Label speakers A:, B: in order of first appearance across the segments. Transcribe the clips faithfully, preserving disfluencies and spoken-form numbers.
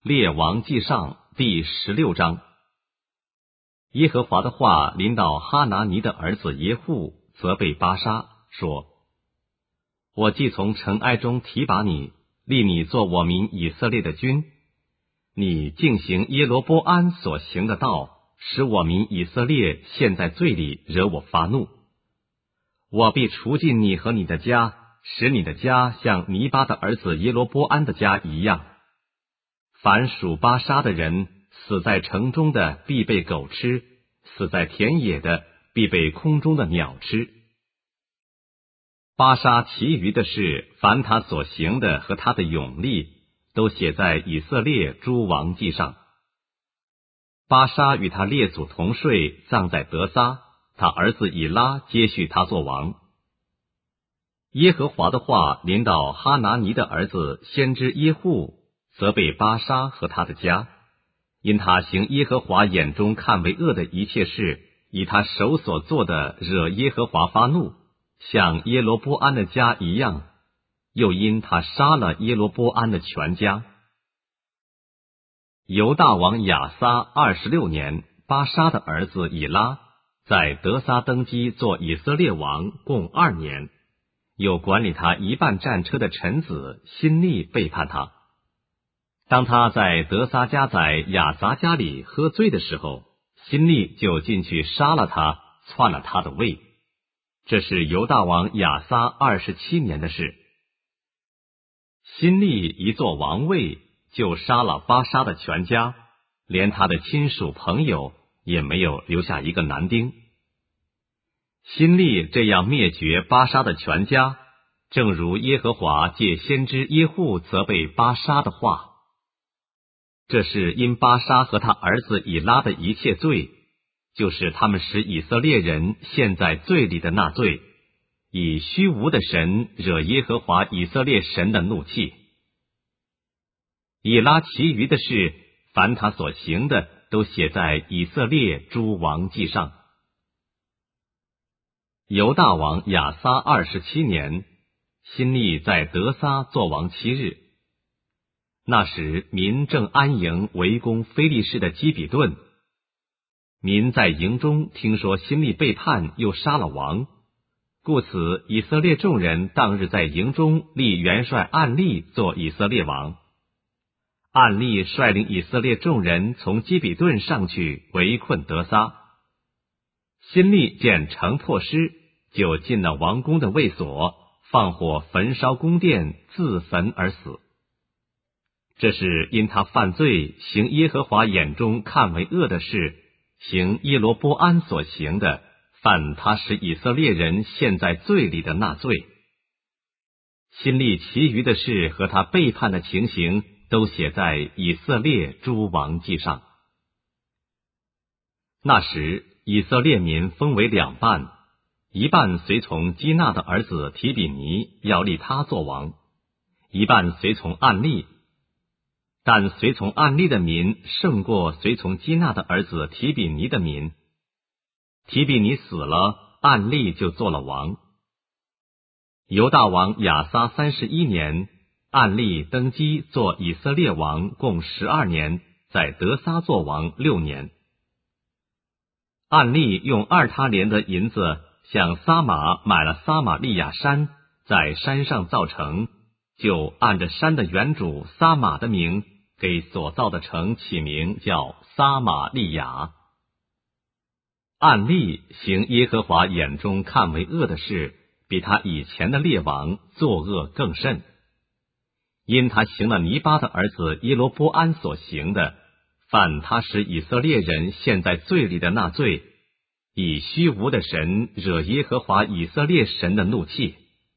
A: 列王纪上第十六章。耶和华的话临到哈拿尼的儿子耶户，责备巴沙，说：我既从尘埃中提拔你，立你做我民以色列的君，你竟行耶罗波安所行的道，使我民以色列陷在罪里，惹我发怒。我必除尽你和你的家，使你的家像尼巴的儿子耶罗波安的家一样。凡属巴沙的人，死在城中的必被狗吃，死在田野的必被空中的鸟吃。巴沙其余的事，凡他所行的和他的勇力，都写在以色列诸王记上。巴沙与他列祖同睡，葬在德撒，他儿子以拉接续他做王。耶和华的话临到哈拿尼的儿子先知耶户，责备巴沙和他的家，因他行耶和华眼中看为恶的一切事，以他手所做的惹耶和华发怒，像耶罗波安的家一样，又因他杀了耶罗波安的全家。犹大王亚撒二十六年，巴沙的儿子以拉在德撒登基做以色列王，共二年，又管理他一半战车的臣子辛利背叛他。当他在德撒家宰亚撒家里喝醉的时候，辛利就进去杀了他，篡了他的位。这是犹大王亚撒二十七年的事。辛利一坐王位，就杀了巴沙的全家，连他的亲属朋友也没有留下一个男丁。辛利这样灭绝巴沙的全家，正如耶和华借先知耶户责备巴沙的话。这是因巴沙和他儿子以拉的一切罪，就是他们使以色列人陷在罪里的那罪，以虚无的神惹耶和华以色列神的怒气。以拉其余的事，凡他所行的，都写在以色列诸王记上。犹大王亚撒二十七年，辛利在德撒作王七日。那时民正安营围攻非利士的基比顿，民在营中听说辛利背叛，又杀了王，故此以色列众人当日在营中立元帅暗利做以色列王。暗利率领以色列众人从基比顿上去围困德撒。辛利见城破失，就进了王宫的卫所，放火焚烧宫殿，自焚而死。这是因他犯罪，行耶和华眼中看为恶的事，行耶罗波安所行的，犯他使以色列人陷在罪里的那罪。辛利其余的事和他背叛的情形，都写在以色列诸王记上。那时以色列民分为两半，一半随从基纳的儿子提比尼，要立他做王；一半随从暗利。但随从暗利的民胜过随从基纳的儿子提比尼的民。提比尼死了，暗利就做了王。犹大王亚撒三十一年，暗利登基做以色列王，共十二年，在德撒做王六年。暗利用二他连的银子向撒玛买了撒玛利亚山，在山上造城，就按着山的原主撒玛的名，给所造的城起名叫撒玛利亚。暗利行耶和华眼中看为恶的事，比他以前的列王作恶更甚。因他行了尼巴的儿子耶罗波安所行的，犯他使以色列人陷在罪里的那罪，以虚无的神惹耶和华以色列神的怒气。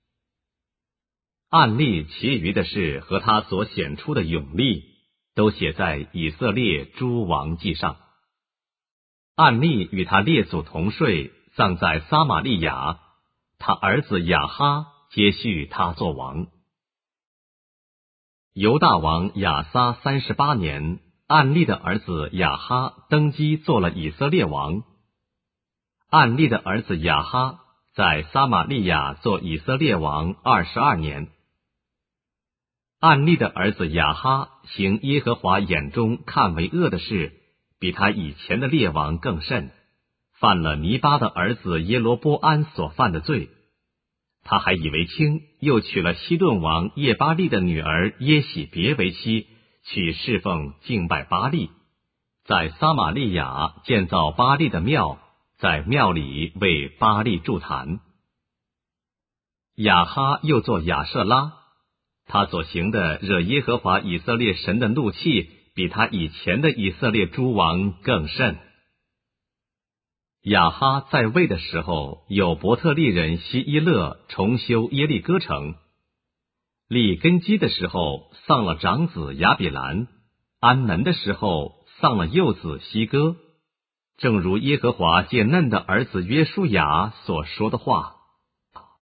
A: 暗利其余的事和他所显出的勇力，都写在以色列诸王记上。暗利与他列祖同睡，葬在撒玛利亚，他儿子亚哈接续他做王。犹大王亚撒三十八年，暗利的儿子亚哈登基做了以色列王。暗利的儿子亚哈在撒玛利亚做以色列王二十二年。 暗利的儿子亚哈行耶和华眼中看为恶的事，比他以前的列王更甚，犯了尼巴的儿子耶罗波安所犯的罪。他还以为轻，又娶了西顿王叶巴利的女儿耶喜别为妻，去侍奉敬拜巴利，在撒玛利亚建造巴利的庙，在庙里为巴利筑坛。亚哈又作亚舍拉，他所行的惹耶和华以色列神的怒气，比他以前的以色列诸王更甚。亚哈在位的时候，有伯特利人希伊勒重修耶利哥城，立根基的时候丧了长子亚比兰，安门的时候丧了幼子希哥，正如耶和华借嫩的儿子约书亚所说的话。